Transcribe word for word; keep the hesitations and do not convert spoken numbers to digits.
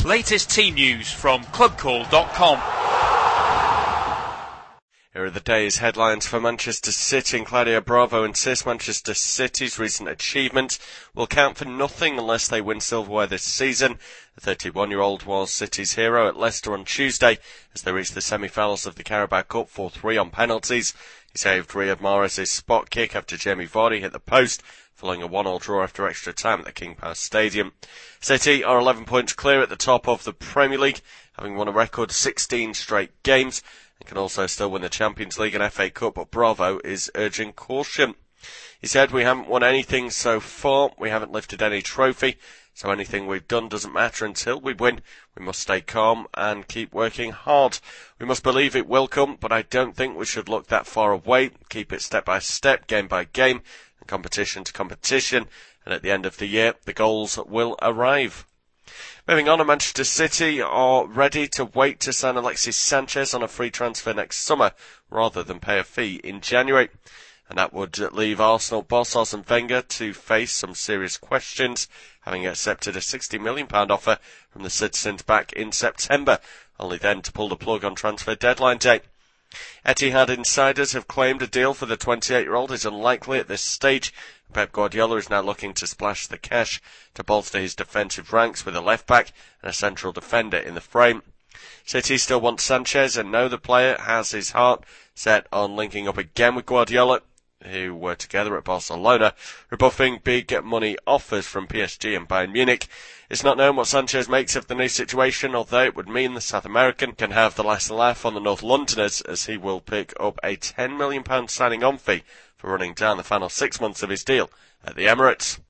Latest team news from club call dot com. Here are the day's headlines for Manchester City, and Claudio Bravo insists Manchester City's recent achievements will count for nothing unless they win silverware this season. The thirty-one-year-old was City's hero at Leicester on Tuesday as they reached the semi-finals of the Carabao Cup four three on penalties. He saved Riyad Mahrez's spot kick after Jamie Vardy hit the post, following a one all draw after extra time at the King Power Stadium. City are eleven points clear at the top of the Premier League, having won a record sixteen straight games, and can also still win the Champions League and F A Cup, but Bravo is urging caution. He said, "We haven't won anything so far, we haven't lifted any trophy, so anything we've done doesn't matter until we win. We must stay calm and keep working hard. We must believe it will come, but I don't think we should look that far away, keep it step by step, game by game, and competition to competition, and at the end of the year, the goals will arrive." Moving on, Manchester City are ready to wait to sign Alexis Sanchez on a free transfer next summer rather than pay a fee in January. And that would leave Arsenal boss Arsene Wenger to face some serious questions, having accepted a sixty million pounds offer from the citizens back in September, only then to pull the plug on transfer deadline day. Etihad insiders have claimed a deal for the twenty-eight-year-old is unlikely at this stage. Pep Guardiola is now looking to splash the cash to bolster his defensive ranks with a left-back and a central defender in the frame. City still want Sanchez and know the player has his heart set on linking up again with Guardiola, who were together at Barcelona, rebuffing big money offers from P S G and Bayern Munich. It's not known what Sanchez makes of the new situation, although it would mean the South American can have the last laugh on the North Londoners, as he will pick up a ten million pounds signing on fee for running down the final six months of his deal at the Emirates.